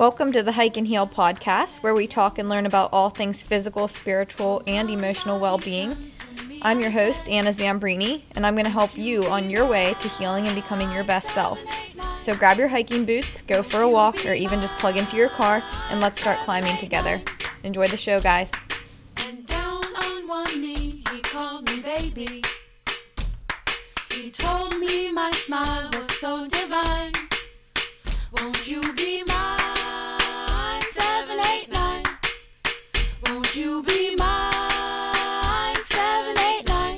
Welcome to the Hike and Heal podcast, where we talk and learn about all things physical, spiritual, and emotional well-being. I'm your host, Anna Zambrini, and I'm going to help you on your way to healing and becoming your best self. So grab your hiking boots, go for a walk, or even just plug into your car, and let's start climbing together. Enjoy the show, guys. And down on one knee, he called me baby. He told me my smile was so divine. Won't you be mine? 789. Won't you be mine? 789.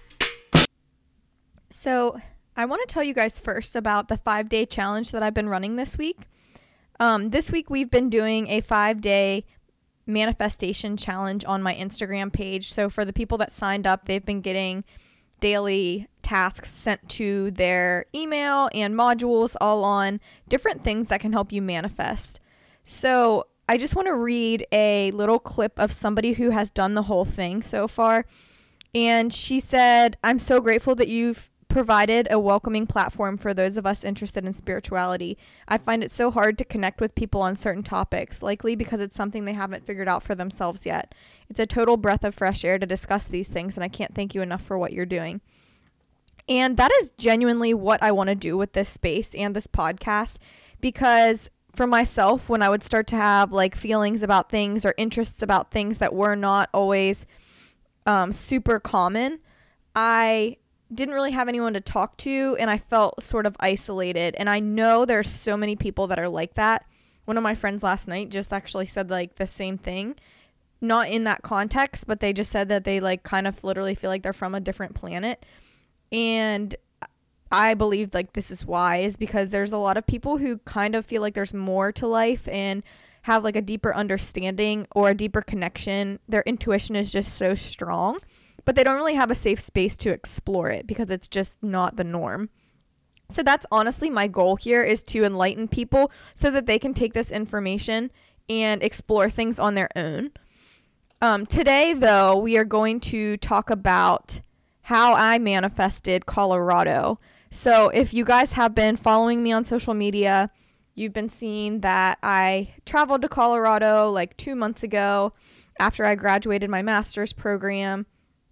So I want to tell you guys first about the 5-day challenge that I've been running this week. This week we've been doing a 5-day manifestation challenge on my Instagram page. So for the people that signed up, they've been getting daily tasks sent to their email and modules all on different things that can help you manifest. So I just want to read a little clip of somebody who has done the whole thing so far. And she said, "I'm so grateful that you've provided a welcoming platform for those of us interested in spirituality. I find it so hard to connect with people on certain topics, likely because it's something they haven't figured out for themselves yet. It's a total breath of fresh air to discuss these things, and I can't thank you enough for what you're doing." And that is genuinely what I want to do with this space and this podcast, because for myself, when I would start to have like feelings about things or interests about things that were not always super common, I didn't really have anyone to talk to, and I felt sort of isolated. And I know there's so many people that are like that. One of my friends last night just actually said like the same thing, not in that context, but they just said that they like kind of literally feel like they're from a different planet. And I believe like this is why, is because there's a lot of people who kind of feel like there's more to life and have like a deeper understanding or a deeper connection. Their intuition is just so strong, but they don't really have a safe space to explore it because it's just not the norm. So that's honestly my goal here, is to enlighten people so that they can take this information and explore things on their own. Today, though, we are going to talk about how I manifested Colorado. So if you guys have been following me on social media, you've been seeing that I traveled to Colorado like 2 months ago after I graduated my master's program.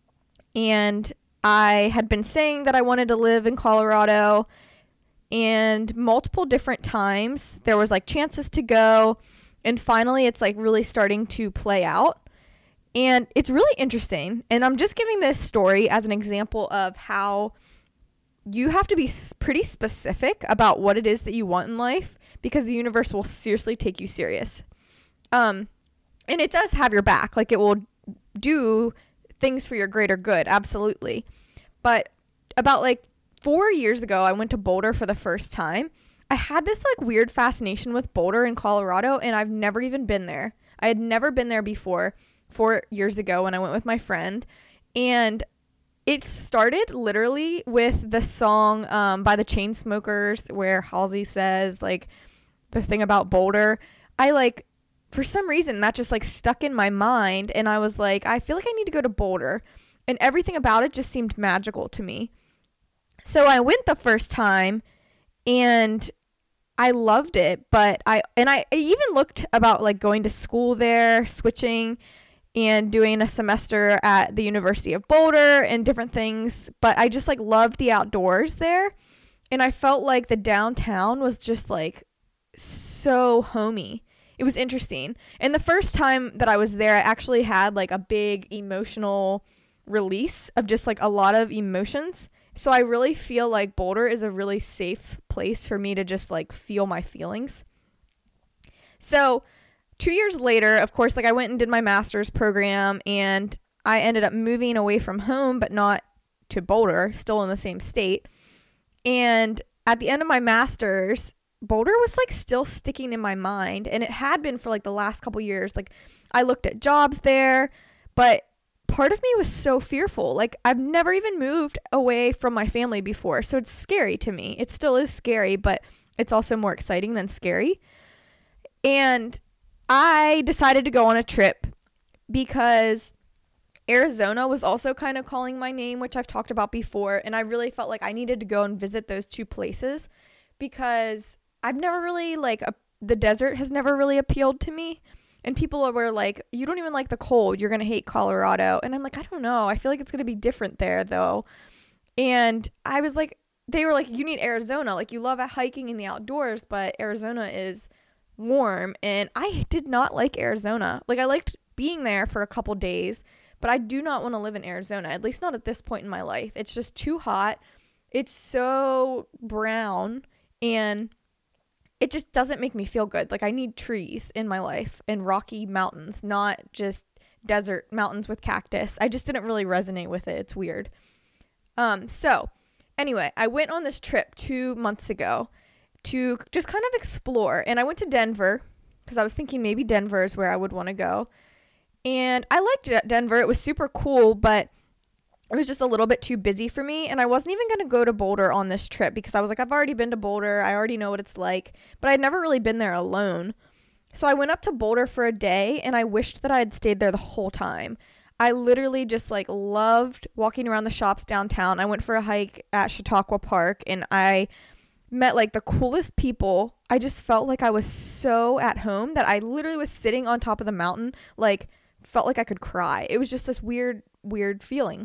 And I had been saying that I wanted to live in Colorado, and multiple different times there was like chances to go, and finally it's like really starting to play out. And it's really interesting. And I'm just giving this story as an example of how you have to be pretty specific about what it is that you want in life, because the universe will seriously take you serious. And it does have your back. Like, it will do things for your greater good. Absolutely. But about like 4 years ago, I went to Boulder for the first time. I had this like weird fascination with Boulder in Colorado, and I've never even been there. I had never been there before 4 years ago when I went with my friend. And it started literally with the song by the Chainsmokers, where Halsey says like the thing about Boulder. I like, for some reason that just like stuck in my mind, and I was like, I feel like I need to go to Boulder, and everything about it just seemed magical to me. So I went the first time and I loved it, but I even looked about like going to school there, switching and doing a semester at the University of Boulder and different things. But I just like loved the outdoors there. And I felt like the downtown was just like so homey. It was interesting. And the first time that I was there, I actually had like a big emotional release of just like a lot of emotions. So I really feel like Boulder is a really safe place for me to just like feel my feelings. So 2 years later, of course, like I went and did my master's program, and I ended up moving away from home, but not to Boulder, still in the same state. And at the end of my master's, Boulder was like still sticking in my mind, and it had been for like the last couple years. Like, I looked at jobs there, but part of me was so fearful. Like, I've never even moved away from my family before, so it's scary to me. It still is scary, but it's also more exciting than scary. And I decided to go on a trip because Arizona was also kind of calling my name, which I've talked about before, and I really felt like I needed to go and visit those two places because I've never really like the desert has never really appealed to me. And people were like, you don't even like the cold. You're going to hate Colorado. And I'm like, I don't know. I feel like it's going to be different there, though. And I was like, they were like, you need Arizona. Like, you love hiking in the outdoors, but Arizona is warm. And I did not like Arizona. Like, I liked being there for a couple days, but I do not want to live in Arizona, at least not at this point in my life. It's just too hot. It's so brown, and it just doesn't make me feel good. Like, I need trees in my life and rocky mountains, not just desert mountains with cactus. I just didn't really resonate with it. It's weird. So anyway, I went on this trip 2 months ago to just kind of explore. And I went to Denver because I was thinking maybe Denver is where I would want to go. And I liked Denver. It was super cool, but it was just a little bit too busy for me. And I wasn't even going to go to Boulder on this trip because I was like, I've already been to Boulder. I already know what it's like. But I'd never really been there alone. So I went up to Boulder for a day, and I wished that I had stayed there the whole time. I literally just like loved walking around the shops downtown. I went for a hike at Chautauqua Park, and I met like the coolest people. I just felt like I was so at home that I literally was sitting on top of the mountain, like felt like I could cry. It was just this weird feeling.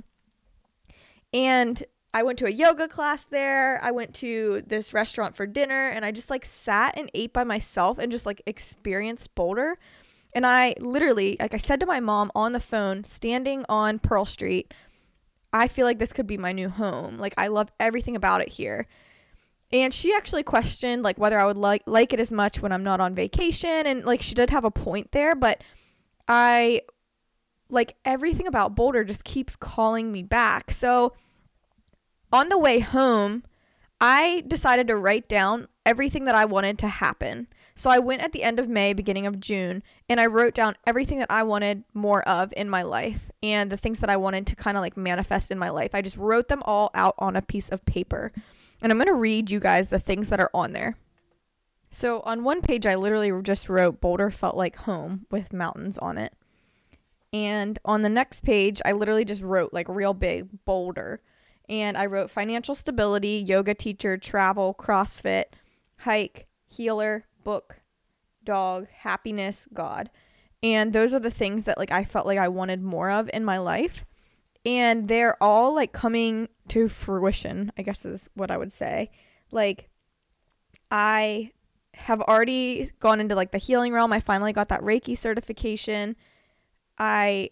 And I went to a yoga class there. I went to this restaurant for dinner, and I just like sat and ate by myself and just like experienced Boulder. And I literally, like I said to my mom on the phone, standing on Pearl Street, I feel like this could be my new home. Like, I love everything about it here. And she actually questioned like whether I would like it as much when I'm not on vacation. And like, she did have a point there, but I like everything about Boulder just keeps calling me back. So on the way home, I decided to write down everything that I wanted to happen. So I went at the end of May, beginning of June, and I wrote down everything that I wanted more of in my life and the things that I wanted to kind of like manifest in my life. I just wrote them all out on a piece of paper. And I'm going to read you guys the things that are on there. So on one page, I literally just wrote Boulder felt like home with mountains on it. And on the next page, I literally just wrote like real big Boulder. And I wrote financial stability, yoga teacher, travel, CrossFit, hike, healer, book, dog, happiness, God. And those are the things that like I felt like I wanted more of in my life. And they're all like coming to fruition, I guess is what I would say. Like, I have already gone into like the healing realm. I finally got that Reiki certification. I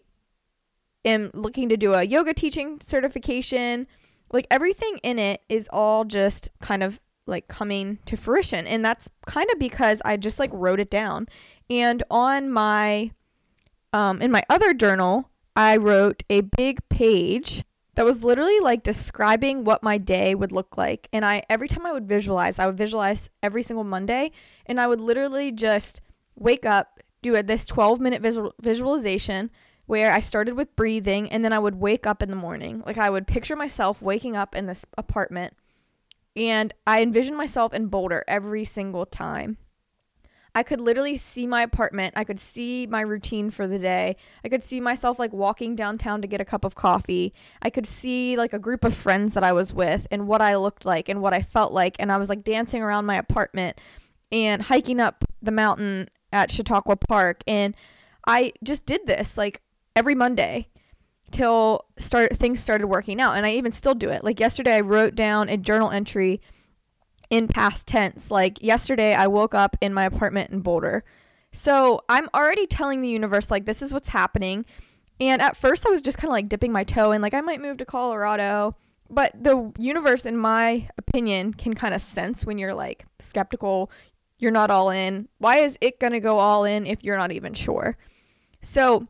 am looking to do a yoga teaching certification. Like, everything in it is all just kind of like coming to fruition. And that's kind of because I just like wrote it down. And on my in my other journal, I wrote a big page that was literally like describing what my day would look like. And every time I would visualize every single Monday, and I would literally just wake up, do this 12-minute visualization where I started with breathing, and then I would wake up in the morning. Like, I would picture myself waking up in this apartment, and I envisioned myself in Boulder every single time. I could literally see my apartment. I could see my routine for the day. I could see myself like walking downtown to get a cup of coffee. I could see like a group of friends that I was with and what I looked like and what I felt like. And I was like dancing around my apartment and hiking up the mountain at Chautauqua Park. And I just did this like every Monday till things started working out. And I even still do it. Like, yesterday I wrote down a journal entry in past tense. Like, yesterday I woke up in my apartment in Boulder. So I'm already telling the universe, like, this is what's happening. And at first I was just kind of like dipping my toe in, like, I might move to Colorado. But the universe, in my opinion, can kind of sense when you're like skeptical, you're not all in. Why is it going to go all in if you're not even sure? So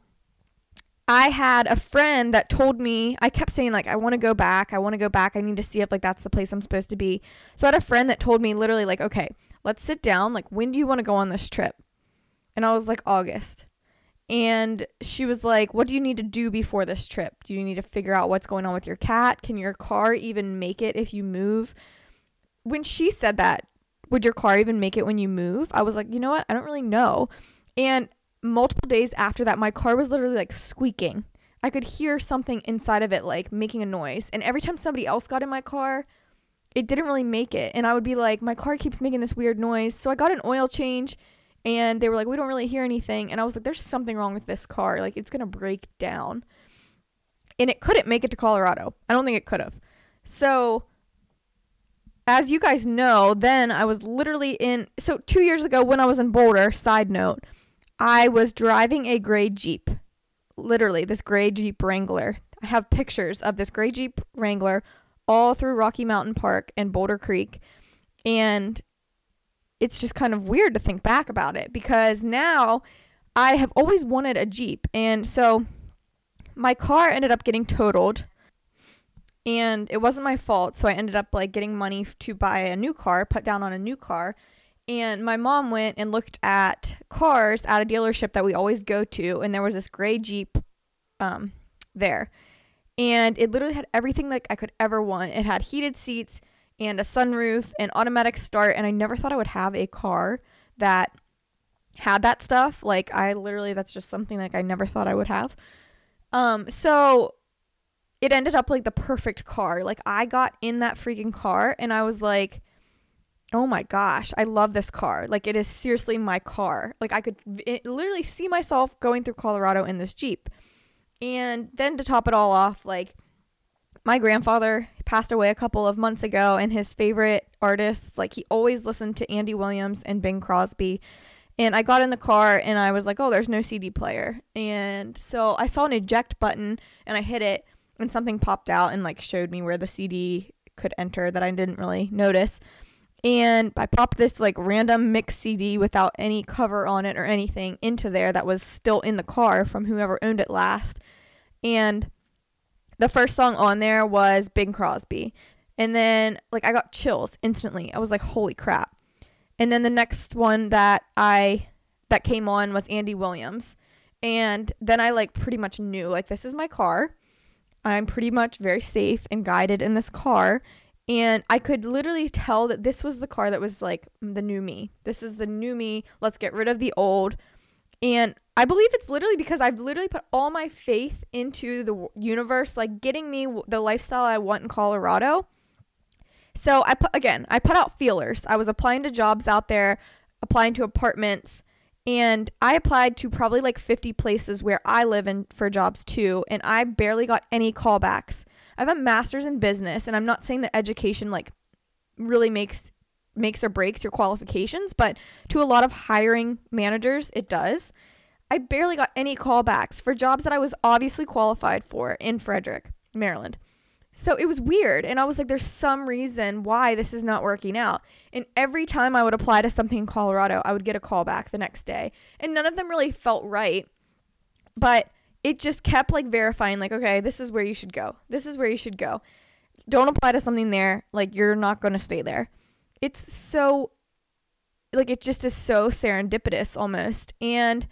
I had a friend that told me, I kept saying like, I want to go back. I need to see if like that's the place I'm supposed to be. So I had a friend that told me literally like, okay, let's sit down. Like, when do you want to go on this trip? And I was like, August. And she was like, what do you need to do before this trip? Do you need to figure out what's going on with your cat? Can your car even make it if you move? When she said that, would your car even make it when you move? I was like, you know what? I don't really know. And multiple days after that, my car was literally like squeaking. I could hear something inside of it like making a noise. And every time somebody else got in my car, it didn't really make it. And I would be like, my car keeps making this weird noise. So I got an oil change and they were like, we don't really hear anything. And I was like, there's something wrong with this car. Like, it's going to break down. And it couldn't make it to Colorado. I don't think it could have. So as you guys know, then I was literally so 2 years ago when I was in Boulder, side note, I was driving a gray Jeep. Literally, this gray Jeep Wrangler. I have pictures of this gray Jeep Wrangler all through Rocky Mountain Park and Boulder Creek. And it's just kind of weird to think back about it because now I have always wanted a Jeep. And so my car ended up getting totaled and it wasn't my fault. So I ended up like getting money to buy a new car, put down on a new car. And my mom went and looked at cars at a dealership that we always go to. And there was this gray Jeep there. And it literally had everything like I could ever want. It had heated seats and a sunroof and automatic start. And I never thought I would have a car that had that stuff. Like that's just something like I never thought I would have. So it ended up like the perfect car. Like I got in that freaking car and I was like, oh my gosh, I love this car. Like it is seriously my car. Like I could literally see myself going through Colorado in this Jeep. And then to top it all off, like my grandfather passed away a couple of months ago and his favorite artists, like he always listened to Andy Williams and Bing Crosby. And I got in the car and I was like, oh, there's no CD player. And so I saw an eject button and I hit it and something popped out and like showed me where the CD could enter that I didn't really notice. And I popped this like random mix CD without any cover on it or anything into there that was still in the car from whoever owned it last. And the first song on there was Bing Crosby. And then like I got chills instantly. I was like, holy crap. And then the next one that came on was Andy Williams. And then I like pretty much knew like this is my car. I'm pretty much very safe and guided in this car. And I could literally tell that this was the car that was like the new me. This is the new me. Let's get rid of the old. And I believe it's literally because I've literally put all my faith into the universe, like getting me the lifestyle I want in Colorado. So I put out feelers. I was applying to jobs out there, applying to apartments, and I applied to probably like 50 places where I live in for jobs too. And I barely got any callbacks. I have a master's in business, and I'm not saying that education like really makes or breaks your qualifications, but to a lot of hiring managers, it does. I barely got any callbacks for jobs that I was obviously qualified for in Frederick, Maryland. So it was weird, and I was like, there's some reason why this is not working out. And every time I would apply to something in Colorado, I would get a callback the next day, and none of them really felt right, but it just kept like verifying like, okay, this is where you should go. This is where you should go. Don't apply to something there. Like you're not going to stay there. It's so like, it just is so serendipitous almost. And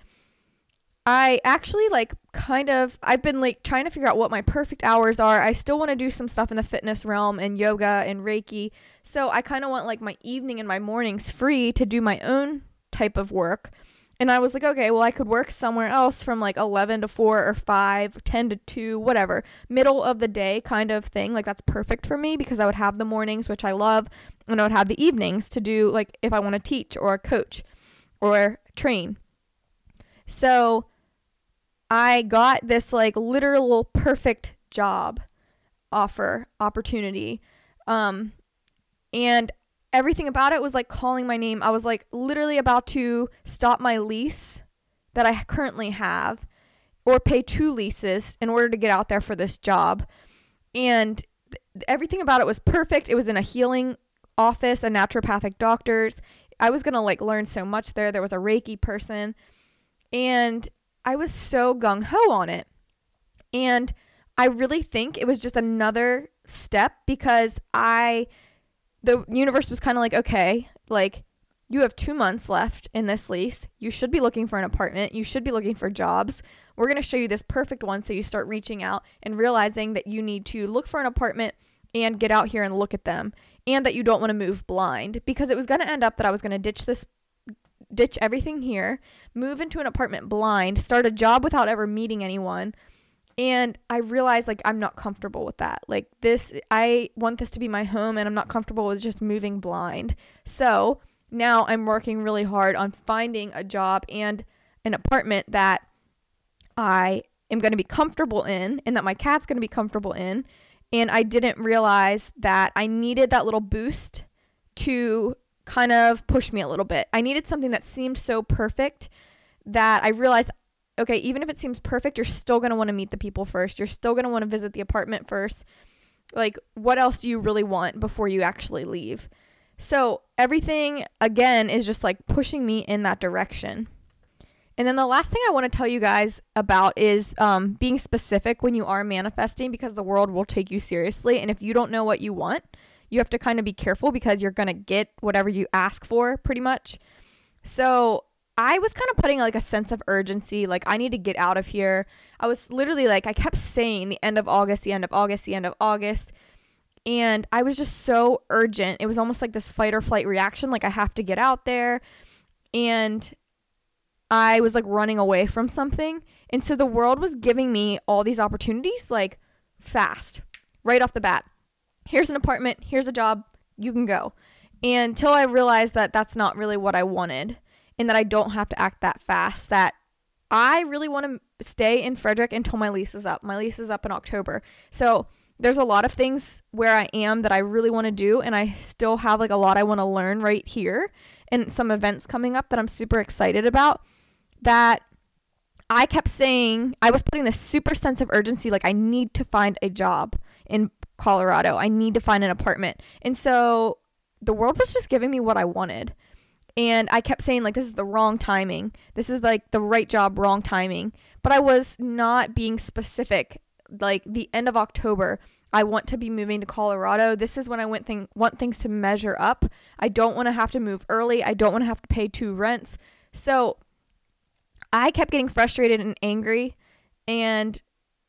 I actually like I've been like trying to figure out what my perfect hours are. I still want to do some stuff in the fitness realm and yoga and Reiki. So I kind of want like my evening and my mornings free to do my own type of work. And I was like, okay, well, I could work somewhere else from like 11 to 4 or 5, 10 to 2, whatever, middle of the day kind of thing. Like that's perfect for me because I would have the mornings, which I love, and I would have the evenings to do like if I want to teach or coach or train. So I got this like literal perfect job opportunity. And everything about it was like calling my name. I was like literally about to stop my lease that I currently have or pay 2 leases in order to get out there for this job. And everything about it was perfect. It was in a healing office, a naturopathic doctor's. I was going to like learn so much there. There was a Reiki person and I was so gung-ho on it. And I really think it was just another step because the universe was kind of like, okay, like you have 2 months left in this lease. You should be looking for an apartment. You should be looking for jobs. We're going to show you this perfect one. So you start reaching out and realizing that you need to look for an apartment and get out here and look at them, and that you don't want to move blind, because it was going to end up that I was going to ditch everything here, move into an apartment blind, start a job without ever meeting anyone, And I realized like I'm not comfortable with that. Like this, I want this to be my home and I'm not comfortable with just moving blind. So now I'm working really hard on finding a job and an apartment that I am going to be comfortable in and that my cat's going to be comfortable in. And I didn't realize that I needed that little boost to kind of push me a little bit. I needed something that seemed so perfect that I realized, okay, even if it seems perfect, you're still going to want to meet the people first. You're still going to want to visit the apartment first. Like, what else do you really want before you actually leave? So everything, again, is just like pushing me in that direction. And then the last thing I want to tell you guys about is being specific when you are manifesting, because the world will take you seriously. And if you don't know what you want, you have to kind of be careful because you're going to get whatever you ask for pretty much. So I was kind of putting like a sense of urgency, like I need to get out of here. I was literally like, I kept saying the end of August, the end of August, the end of August. And I was just so urgent. It was almost like this fight or flight reaction. Like I have to get out there. And I was like running away from something. And so the world was giving me all these opportunities like fast, right off the bat. Here's an apartment, here's a job, you can go. And until I realized that that's not really what I wanted and that I don't have to act that fast, that I really want to stay in Frederick until my lease is up. My lease is up in October. So there's a lot of things where I am that I really want to do, and I still have like a lot I want to learn right here and some events coming up that I'm super excited about, that I kept saying, I was putting this super sense of urgency, like I need to find a job in Colorado. I need to find an apartment. And so the world was just giving me what I wanted. And I kept saying like, this is the wrong timing. This is like the right job, wrong timing. But I was not being specific. Like the end of October, I want to be moving to Colorado. This is when I want things to measure up. I don't want to have to move early. I don't want to have to pay 2 rents. So I kept getting frustrated and angry, and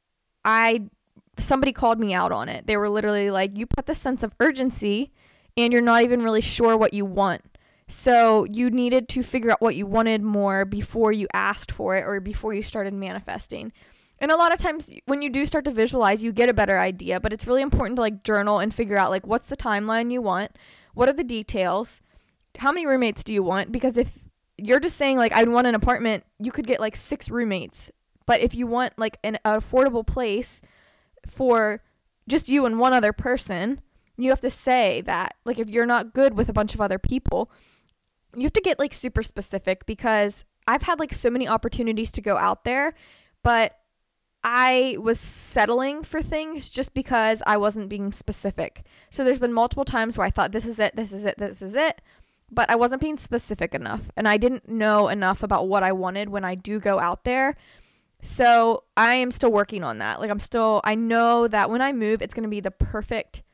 somebody called me out on it. They were literally like, you put this sense of urgency and you're not even really sure what you want. So you needed to figure out what you wanted more before you asked for it or before you started manifesting. And a lot of times when you do start to visualize, you get a better idea, but it's really important to like journal and figure out like, what's the timeline you want? What are the details? How many roommates do you want? Because if you're just saying like, I want an apartment, you could get like 6 roommates. But if you want like an affordable place for just you and one other person, you have to say that. Like if you're not good with a bunch of other people, you have to get like super specific, because I've had like so many opportunities to go out there, but I was settling for things just because I wasn't being specific. So there's been multiple times where I thought, this is it, this is it, this is it. But I wasn't being specific enough, and I didn't know enough about what I wanted when I do go out there. So I am still working on that. Like I know that when I move, it's going to be the perfect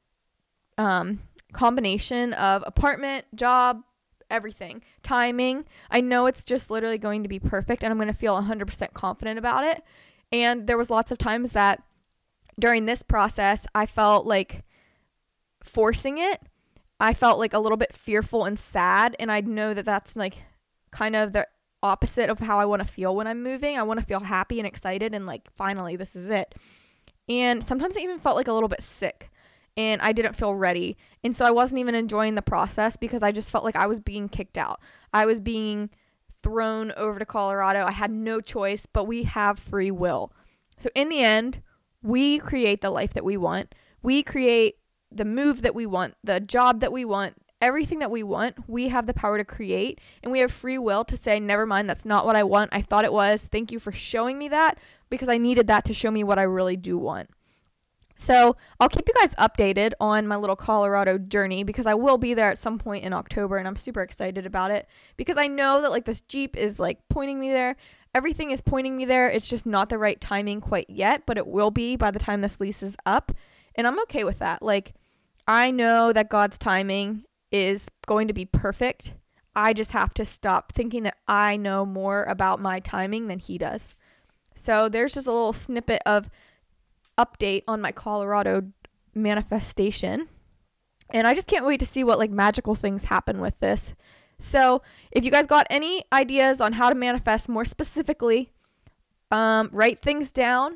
combination of apartment, job, everything, timing. I know it's just literally going to be perfect, and I'm going to feel 100% confident about it. And there was lots of times that during this process, I felt like forcing it. I felt like a little bit fearful and sad, and I know that that's like kind of the opposite of how I want to feel when I'm moving. I want to feel happy and excited and like, finally, this is it. And sometimes I even felt like a little bit sick, and I didn't feel ready. And so I wasn't even enjoying the process because I just felt like I was being kicked out. I was being thrown over to Colorado. I had no choice, but we have free will. So in the end, we create the life that we want. We create the move that we want, the job that we want, everything that we want. We have the power to create, and we have free will to say, never mind, that's not what I want. I thought it was. Thank you for showing me that, because I needed that to show me what I really do want. So I'll keep you guys updated on my little Colorado journey, because I will be there at some point in October, and I'm super excited about it because I know that like this Jeep is like pointing me there. Everything is pointing me there. It's just not the right timing quite yet, but it will be by the time this lease is up. And I'm okay with that. Like, I know that God's timing is going to be perfect. I just have to stop thinking that I know more about my timing than he does. So there's just a little snippet of update on my Colorado manifestation. And I just can't wait to see what like magical things happen with this. So if you guys got any ideas on how to manifest more specifically, write things down.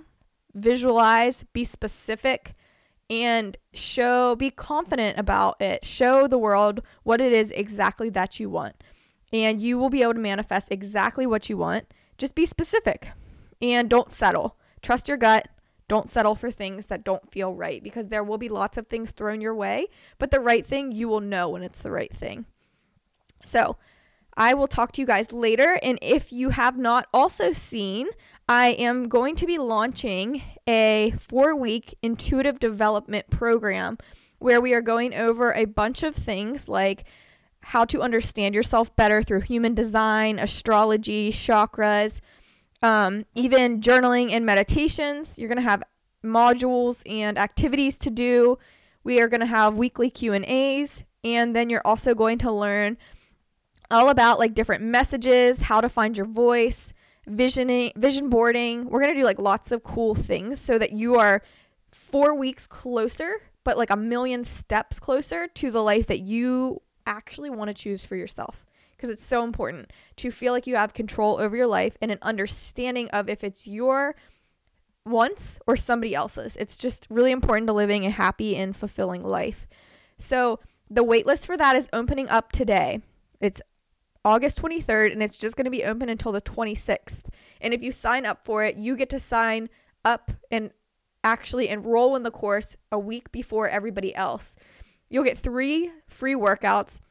visualize, be specific, and be confident about it. Show the world what it is exactly that you want. And you will be able to manifest exactly what you want. Just be specific and don't settle. Trust your gut. Don't settle for things that don't feel right, because there will be lots of things thrown your way, but the right thing, you will know when it's the right thing. So I will talk to you guys later. And if you have not also seen, I am going to be launching a 4-week intuitive development program where we are going over a bunch of things like how to understand yourself better through human design, astrology, chakras, even journaling and meditations. You're going to have modules and activities to do. We are going to have weekly Q&As, and then you're also going to learn all about like different messages, how to find your voice, vision boarding. We're going to do like lots of cool things so that you are 4 weeks closer, but like a million steps closer to the life that you actually want to choose for yourself. Because it's so important to feel like you have control over your life and an understanding of if it's your wants or somebody else's. It's just really important to living a happy and fulfilling life. So the waitlist for that is opening up today. It's August 23rd, and it's just going to be open until the 26th. And if you sign up for it, you get to sign up and actually enroll in the course a week before everybody else. You'll get 3 free workouts,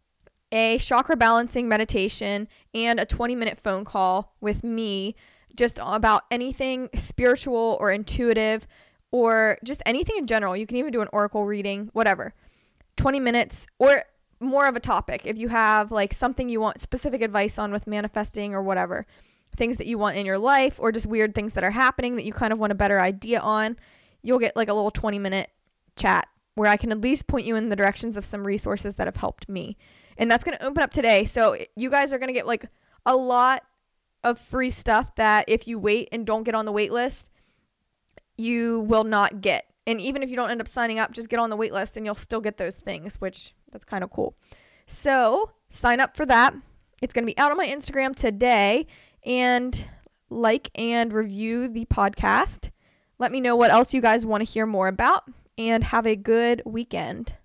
a chakra balancing meditation, and a 20-minute phone call with me just about anything spiritual or intuitive or just anything in general. You can even do an oracle reading, whatever. 20 minutes or more of a topic. If you have like something you want specific advice on with manifesting or whatever, things that you want in your life or just weird things that are happening that you kind of want a better idea on, you'll get like a little 20-minute chat where I can at least point you in the directions of some resources that have helped me. And that's going to open up today. So you guys are going to get like a lot of free stuff that if you wait and don't get on the wait list, you will not get. And even if you don't end up signing up, just get on the wait list and you'll still get those things, which that's kind of cool. So sign up for that. It's going to be out on my Instagram today. And like and review the podcast. Let me know what else you guys want to hear more about. And have a good weekend.